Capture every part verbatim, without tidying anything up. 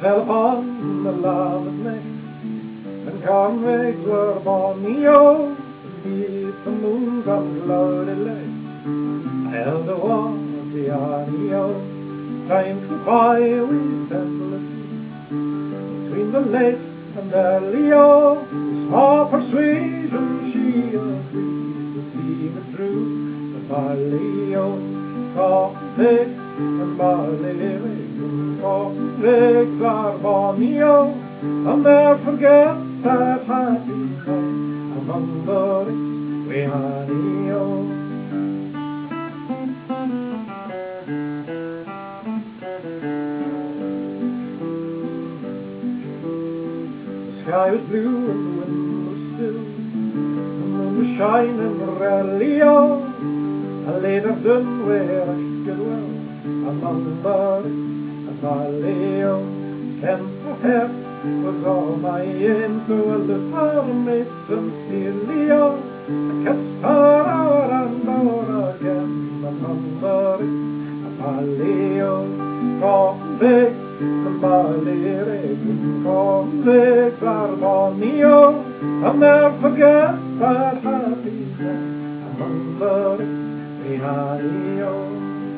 fell upon the lover's neck, and comrades were bonny o, beneath the moon's unclouded light. I held the was the army o, time flew by with endless speed. Between the late and early o, with small persuasion she agreed to see me through the barley o, cornflakes and barley rigs. Cornflakes are bonny o, I'll never forget that happy night among the ricks wi' honey o. The sky was blue and the wind was still, the moon was shining redly o. I laid her down where I could well among the ricks and barley o. Kent her hair was all my ain, so I lit her maid sincerely o. I kissed her o'er and o'er again among the ricks and barley o. Cornflakes and barley rigs, cornflakes are bonny o, I'll never forget that happy night among the ricks wi' honey o.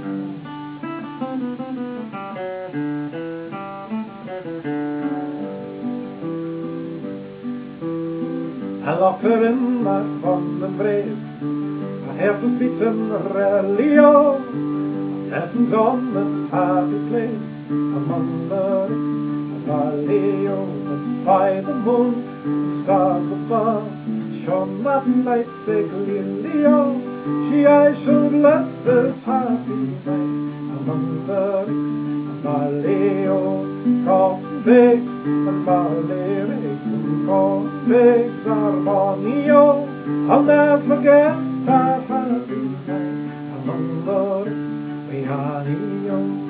I locked her in that fond embrace, my heart was beating redly o. Lessons on this happy place among the ricks and barley o. But by the moon and stars above shone that night sae clearly o, she I should let this happy night among the ricks and barley o. Cornflakes and barley rigs, and cornflakes are bonny o, I'll never forget that happy night among the ricks wi' honey o.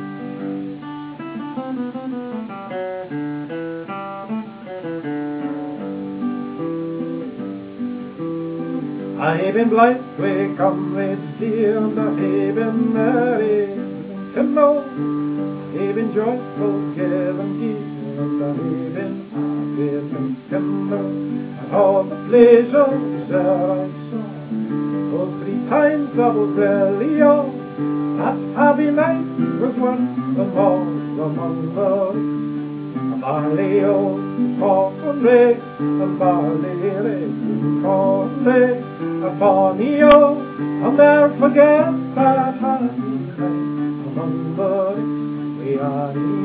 I hae been blithe wi' comrades dear, and I hae been merry and know, I hae been joyful, giving gear, and I hae been happy thinking know, and all the pleasures that I saw, those three times double belly o. That happy night was worth them all among the ricks and barley o. Cornflakes and barley rigs, and cornflakes are bonny o, I'll never forget that happy night among the ricks wi' honey